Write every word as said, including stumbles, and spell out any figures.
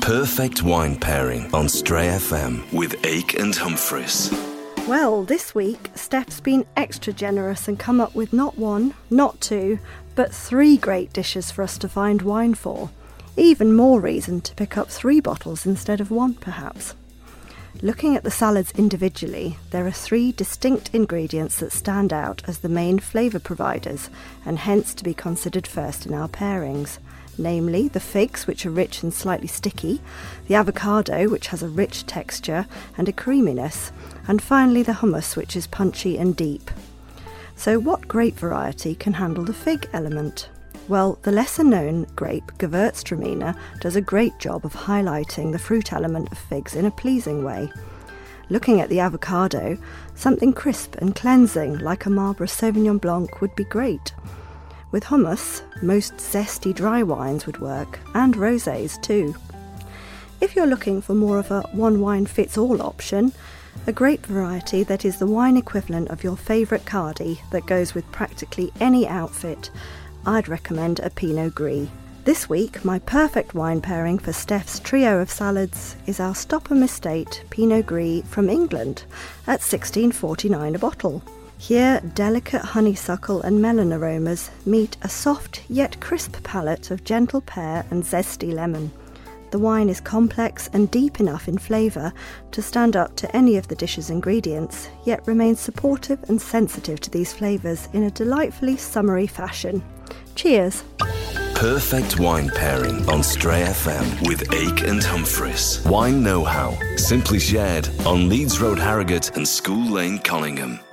perfect wine pairing on Stray F M with Ake and Humphreys. Well, this week, Steph's been extra generous and come up with not one, not two, but three great dishes for us to find wine for. Even more reason to pick up three bottles instead of one, perhaps. Looking at the salads individually, there are three distinct ingredients that stand out as the main flavour providers and hence to be considered first in our pairings. Namely, the figs, which are rich and slightly sticky, the avocado, which has a rich texture and a creaminess, and finally the hummus, which is punchy and deep. So what grape variety can handle the fig element? Well, the lesser-known grape, Gewürztraminer, does a great job of highlighting the fruit element of figs in a pleasing way. Looking at the avocado, something crisp and cleansing like a Marlborough Sauvignon Blanc would be great. With hummus, most zesty dry wines would work, and rosés too. If you're looking for more of a one-wine-fits-all option, a grape variety that is the wine equivalent of your favourite Cardi that goes with practically any outfit, I'd recommend a Pinot Gris. This week, my perfect wine pairing for Steph's trio of salads is our Stopham Estate Pinot Gris from England at sixteen forty-nine a bottle. Here, delicate honeysuckle and melon aromas meet a soft yet crisp palate of gentle pear and zesty lemon. The wine is complex and deep enough in flavour to stand up to any of the dish's ingredients, yet remains supportive and sensitive to these flavours in a delightfully summery fashion. Cheers! Perfect wine pairing on Stray F M with Ake and Humphreys. Wine know-how, simply shared on Leeds Road, Harrogate and School Lane, Collingham.